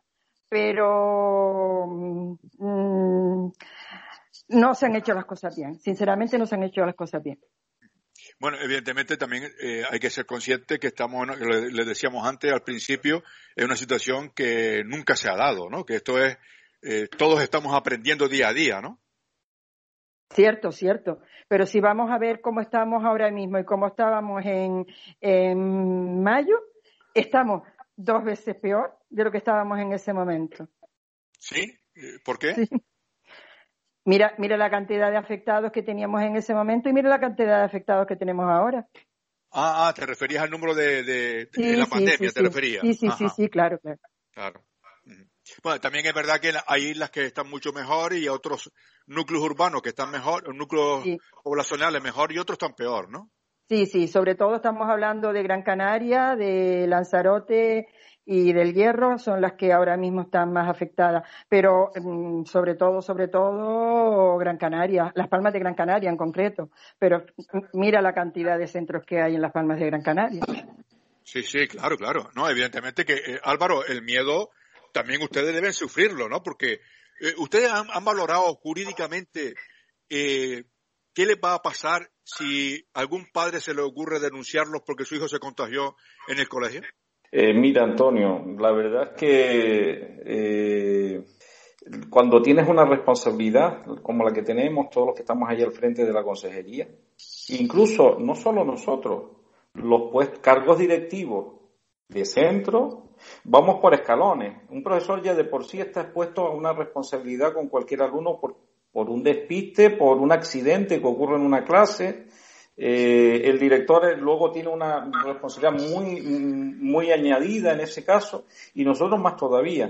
pero mmm, no se han hecho las cosas bien. Sinceramente no se han hecho las cosas bien. Bueno, evidentemente también eh, hay que ser consciente que estamos, le, le decíamos antes al principio, en una situación que nunca se ha dado, ¿no? Que esto es, eh, todos estamos aprendiendo día a día, ¿no? Cierto, cierto. Pero si vamos a ver cómo estamos ahora mismo y cómo estábamos en, en mayo, estamos dos veces peor de lo que estábamos en ese momento. ¿Sí? ¿Por qué? Sí. Mira, mira la cantidad de afectados que teníamos en ese momento y mira la cantidad de afectados que tenemos ahora. Ah, ah te referías al número de, de, sí, de la sí, pandemia, sí, te sí. referías. Sí, sí, Ajá. sí, sí, claro, claro. Claro. Bueno, también es verdad que hay islas que están mucho mejor y otros núcleos urbanos que están mejor, núcleos sí. poblacionales mejor y otros están peor, ¿no? Sí, sí, sobre todo estamos hablando de Gran Canaria, de Lanzarote y del Hierro, son las que ahora mismo están más afectadas, pero mmm, sobre todo, sobre todo Gran Canaria, Las Palmas de Gran Canaria en concreto, pero mira la cantidad de centros que hay en Las Palmas de Gran Canaria. Sí, sí, claro, claro. No, evidentemente que, eh, Álvaro, el miedo también ustedes deben sufrirlo, ¿no? Porque eh, ustedes han, han valorado jurídicamente eh, qué les va a pasar si algún padre se le ocurre denunciarlos porque su hijo se contagió en el colegio. Eh, mira, Antonio, la verdad es que eh, cuando tienes una responsabilidad como la que tenemos todos los que estamos ahí al frente de la consejería, incluso no solo nosotros, los pues, cargos directivos de centro, vamos por escalones. Un profesor ya de por sí está expuesto a una responsabilidad con cualquier alumno por, por un despiste, por un accidente que ocurre en una clase. Eh, el director luego tiene una responsabilidad muy, muy añadida en ese caso y nosotros más todavía.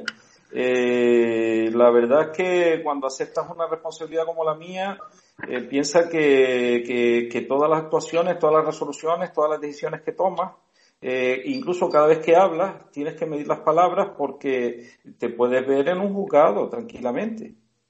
Eh, la verdad es que cuando aceptas una responsabilidad como la mía, eh, piensa que, que, que todas las actuaciones, todas las resoluciones, todas las decisiones que tomas, eh, incluso cada vez que hablas, tienes que medir las palabras porque te puedes ver en un juzgado tranquilamente.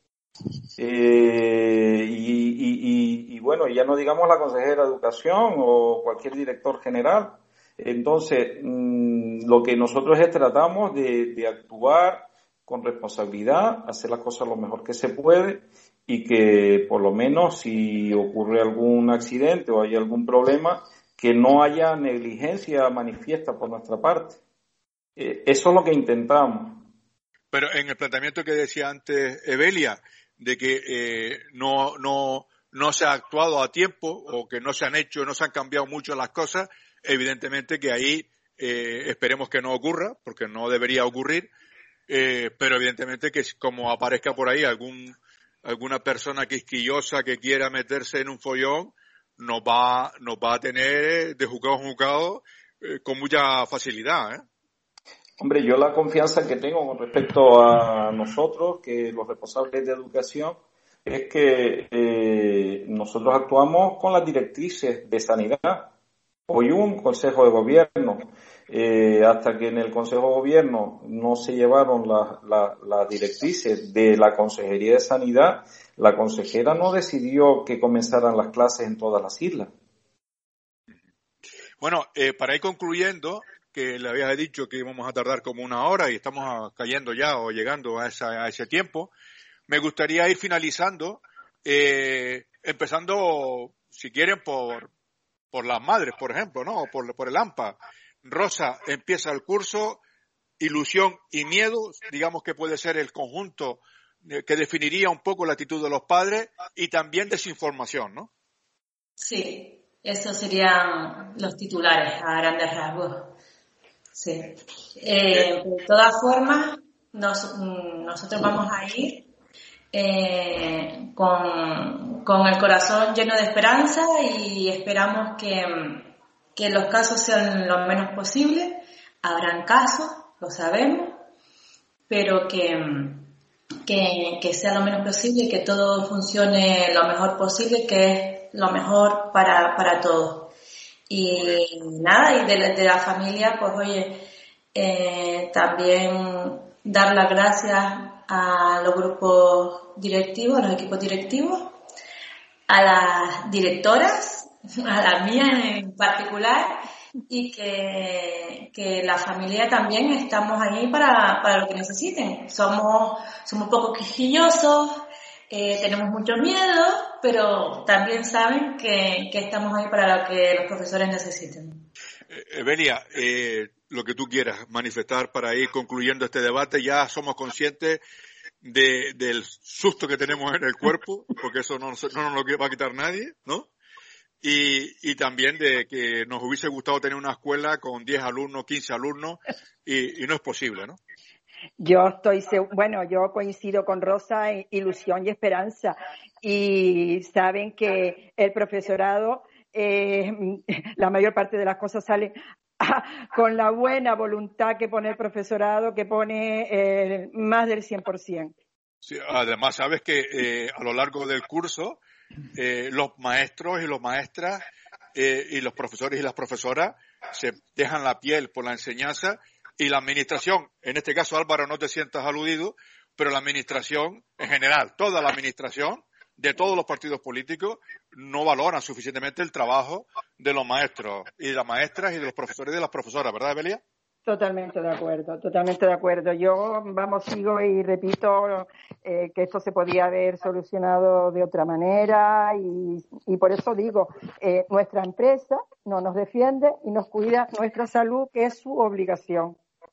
Eh, y, y, y, y bueno, ya no digamos la consejera de educación o cualquier director general. Entonces, mmm, lo que nosotros es tratamos de, de actuar con responsabilidad, hacer las cosas lo mejor que se puede y que por lo menos si ocurre algún accidente o hay algún problema, que no haya negligencia manifiesta por nuestra parte. Eh, eso es lo que intentamos. Pero en el planteamiento que decía antes Evelia, de que eh, no, no, no se ha actuado a tiempo o que no se han hecho, no se han cambiado mucho las cosas, evidentemente que ahí eh, esperemos que no ocurra, porque no debería ocurrir, eh, pero evidentemente que como aparezca por ahí algún alguna persona quisquillosa que quiera meterse en un follón, nos va, nos va a tener de juzgado a juzgado eh, con mucha facilidad, ¿eh? Hombre, yo la confianza que tengo con respecto a nosotros, que los responsables de educación, es que eh, nosotros actuamos con las directrices de sanidad. Hoy hubo un consejo de gobierno, eh, hasta que en el consejo de gobierno no se llevaron las la, la directrices de la Consejería de Sanidad, la consejera no decidió que comenzaran las clases en todas las islas. Bueno, eh, para ir concluyendo, que le habías dicho que íbamos a tardar como una hora y estamos cayendo ya o llegando a, esa, a ese tiempo, me gustaría ir finalizando, eh, empezando, si quieren, por, por las madres, por ejemplo, ¿no? O por, por el AMPA. Rosa empieza el curso, ilusión y miedo, digamos que puede ser el conjunto que definiría un poco la actitud de los padres, y también desinformación, ¿no? Sí, esos serían los titulares a grandes rasgos. Sí. Eh, de todas formas, nos, nosotros vamos a ir eh, con, con el corazón lleno de esperanza y esperamos que, que los casos sean lo menos posible. Habrán casos, lo sabemos, pero que, que, que sea lo menos posible y que todo funcione lo mejor posible, que es lo mejor para, para todos. Y nada, y de la, de la familia, pues oye, eh, también dar las gracias a los grupos directivos, a los equipos directivos, a las directoras, a la mía en particular, y que, que la familia también estamos ahí para, para lo que necesiten. Somos, somos un poco quisquillosos, eh, tenemos mucho miedo, pero también saben que, que estamos ahí para lo que los profesores necesiten. Eh, Belia, eh, lo que tú quieras manifestar para ir concluyendo este debate. Ya somos conscientes de, del susto que tenemos en el cuerpo, porque eso no, no nos lo va a quitar nadie, ¿no? Y, y también de que nos hubiese gustado tener una escuela con diez alumnos, quince alumnos, y, y no es posible, ¿no? Yo estoy, bueno, yo coincido con Rosa en ilusión y esperanza. Y saben que el profesorado, eh, la mayor parte de las cosas salen con la buena voluntad que pone el profesorado, que pone eh, más del cien por ciento. Sí, además, sabes que eh, a lo largo del curso, eh, los maestros y las maestras eh, y los profesores y las profesoras se dejan la piel por la enseñanza, y la administración, en este caso Álvaro, no te sientas aludido, pero la administración en general, toda la administración de todos los partidos políticos no valoran suficientemente el trabajo de los maestros y de las maestras y de los profesores y de las profesoras, ¿verdad, Belia? Totalmente de acuerdo, totalmente de acuerdo. Yo, vamos, sigo y repito eh, que esto se podía haber solucionado de otra manera y, y por eso digo, eh, nuestra empresa no nos defiende y nos cuida nuestra salud, que es su obligación.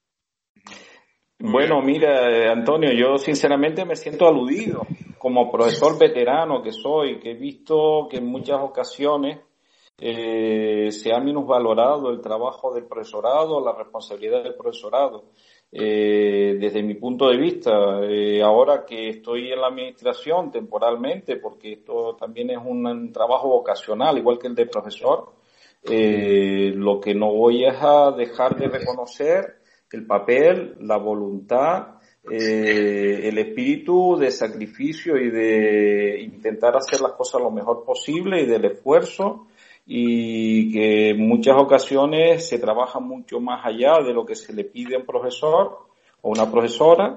Bueno, mira, Antonio, yo sinceramente me siento aludido como profesor veterano que soy, que he visto que en muchas ocasiones eh, se ha minusvalorado el trabajo del profesorado, la responsabilidad del profesorado. Eh, desde mi punto de vista, eh, ahora que estoy en la administración temporalmente, porque esto también es un, un trabajo vocacional, igual que el de profesor, eh, lo que no voy es a dejar de reconocer el papel, la voluntad, eh, el espíritu de sacrificio y de intentar hacer las cosas lo mejor posible y del esfuerzo, y que en muchas ocasiones se trabaja mucho más allá de lo que se le pide a un profesor o una profesora,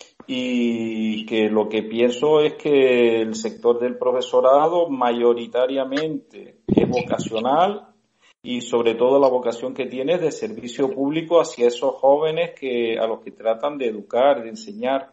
y que lo que pienso es que el sector del profesorado mayoritariamente es vocacional, y sobre todo la vocación que tiene es de servicio público hacia esos jóvenes que a los que tratan de educar, de enseñar.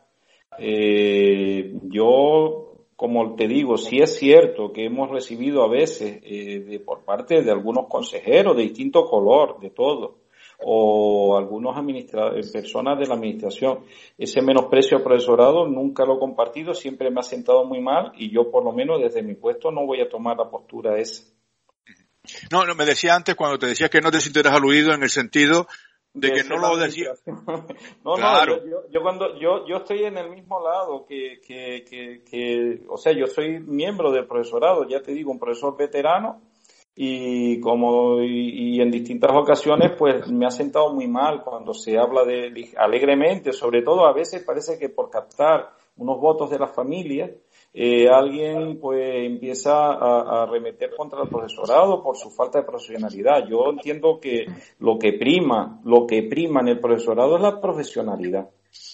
Eh, yo, como te digo, sí es cierto que hemos recibido a veces eh, de, por parte de algunos consejeros de distinto color, de todo, o algunos administra- personas de la administración, ese menosprecio al profesorado nunca lo he compartido, siempre me ha sentado muy mal, y yo por lo menos desde mi puesto no voy a tomar la postura esa. No, no, me decía antes cuando te decía que no te sintieras aludido en el sentido de, de que no lo decía. No, claro. no, yo, yo, yo cuando yo yo estoy en el mismo lado que, que que que, o sea, yo soy miembro del profesorado, ya te digo, un profesor veterano, y como y, y en distintas ocasiones pues me ha sentado muy mal cuando se habla de alegremente, sobre todo a veces parece que por captar unos votos de la familia, Eh, alguien pues empieza a, a arremeter contra el profesorado por su falta de profesionalidad. Yo entiendo que lo que prima, lo que prima en el profesorado es la profesionalidad.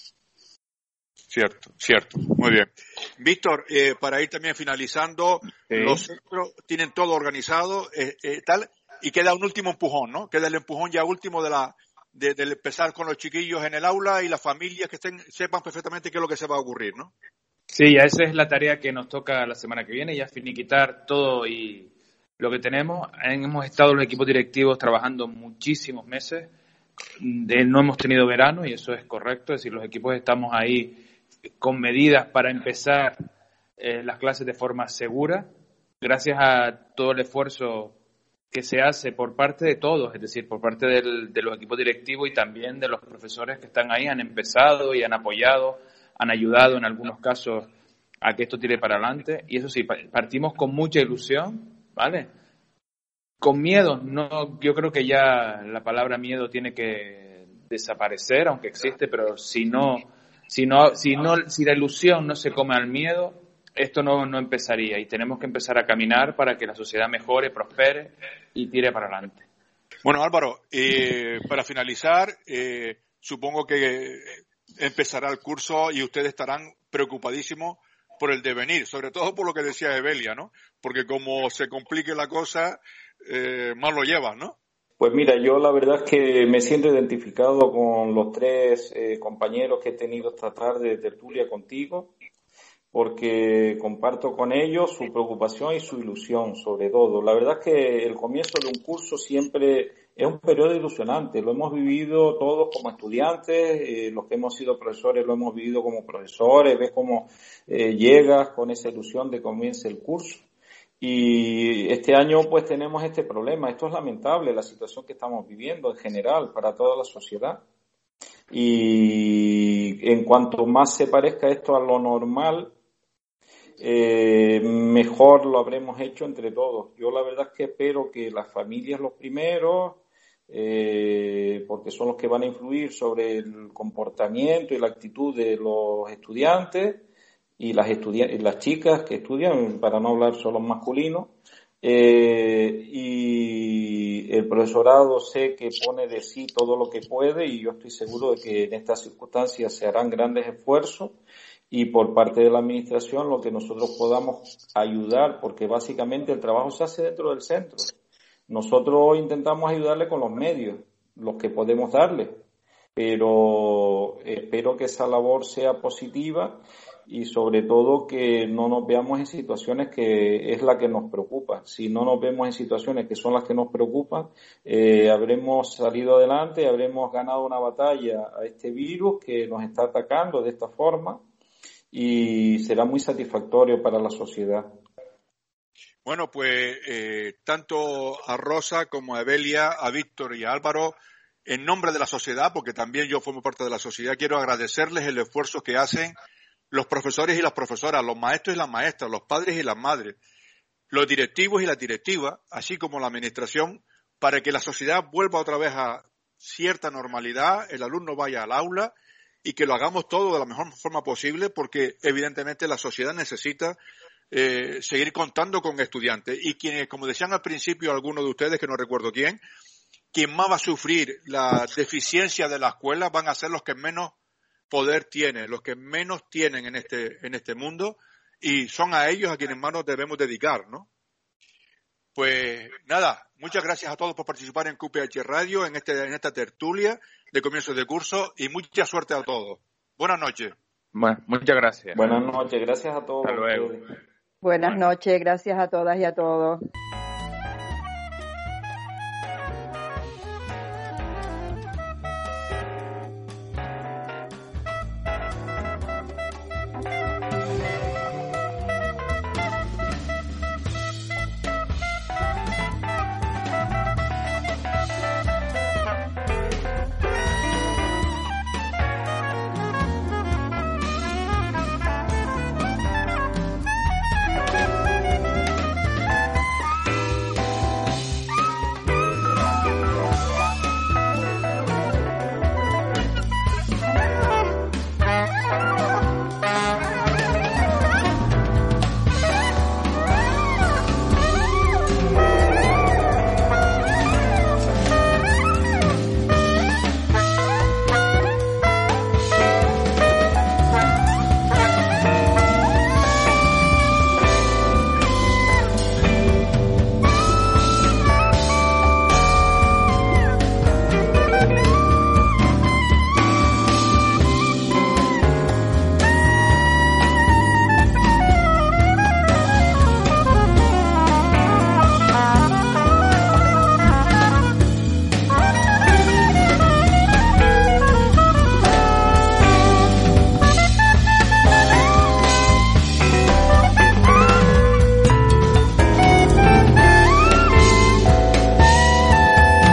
Cierto, cierto. Muy bien. Víctor, eh, para ir también finalizando, sí. Los centros tienen todo organizado, eh, eh, tal, y queda un último empujón, ¿no? Queda el empujón ya último de la de, de empezar con los chiquillos en el aula y las familias que estén sepan perfectamente qué es lo que se va a ocurrir, ¿no? Sí, ya esa es la tarea que nos toca la semana que viene, ya finiquitar todo y lo que tenemos. Hemos estado los equipos directivos trabajando muchísimos meses, no hemos tenido verano y eso es correcto, es decir, los equipos estamos ahí con medidas para empezar eh, las clases de forma segura, gracias a todo el esfuerzo que se hace por parte de todos, es decir, por parte del, de los equipos directivos y también de los profesores que están ahí, han empezado y han apoyado, han ayudado en algunos casos a que esto tire para adelante. Y eso sí, partimos con mucha ilusión, ¿vale? Con miedo, no, yo creo que ya la palabra miedo tiene que desaparecer, aunque existe, pero si no, si no, si no, si la ilusión no se come al miedo, esto no, no empezaría y tenemos que empezar a caminar para que la sociedad mejore, prospere y tire para adelante. Bueno, Álvaro, eh, para finalizar, eh, supongo que empezará el curso y ustedes estarán preocupadísimos por el devenir, sobre todo por lo que decía Evelia, ¿no? Porque como se complique la cosa, eh, más lo llevan, ¿no? Pues mira, yo la verdad es que me siento identificado con los tres eh, compañeros que he tenido esta tarde de tertulia contigo, porque comparto con ellos su preocupación y su ilusión, sobre todo. La verdad es que el comienzo de un curso siempre es un periodo ilusionante. Lo hemos vivido todos como estudiantes, eh, los que hemos sido profesores lo hemos vivido como profesores, ves cómo eh, llegas con esa ilusión de que comience el curso. Y este año pues tenemos este problema. Esto es lamentable, la situación que estamos viviendo en general para toda la sociedad. Y en cuanto más se parezca esto a lo normal, Eh, mejor lo habremos hecho entre todos. Yo la verdad es que espero que las familias los primeros, eh, porque son los que van a influir sobre el comportamiento y la actitud de los estudiantes y las estudiantes, las chicas que estudian, para no hablar solo masculinos, eh, y el profesorado sé que pone de sí todo lo que puede y yo estoy seguro de que en estas circunstancias se harán grandes esfuerzos. Y por parte de la administración lo que nosotros podamos ayudar, porque básicamente el trabajo se hace dentro del centro. Nosotros intentamos ayudarle con los medios, los que podemos darle, pero espero que esa labor sea positiva y sobre todo que no nos veamos en situaciones que es la que nos preocupa. Si no nos vemos en situaciones que son las que nos preocupan, eh, habremos salido adelante, habremos ganado una batalla a este virus que nos está atacando de esta forma. Y será muy satisfactorio para la sociedad. Bueno, pues eh, tanto a Rosa como a Evelia, a Víctor y a Álvaro, en nombre de la sociedad, porque también yo formo parte de la sociedad, quiero agradecerles el esfuerzo que hacen los profesores y las profesoras, los maestros y las maestras, los padres y las madres, los directivos y las directivas, así como la administración, para que la sociedad vuelva otra vez a cierta normalidad, el alumno vaya al aula y que lo hagamos todo de la mejor forma posible, porque evidentemente la sociedad necesita eh, seguir contando con estudiantes. Y quienes, como decían al principio algunos de ustedes, que no recuerdo quién, quien más va a sufrir la deficiencia de la escuela van a ser los que menos poder tienen, los que menos tienen en este, en este mundo, y son a ellos a quienes más nos debemos dedicar, ¿no? Pues nada, muchas gracias a todos por participar en Q P H Radio, en, este, en esta tertulia de comienzo de curso, y mucha suerte a todos. Buenas noches. Bueno, muchas gracias. Buenas noches, gracias a todos. Hasta luego. Buenas noches, gracias a todas y a todos.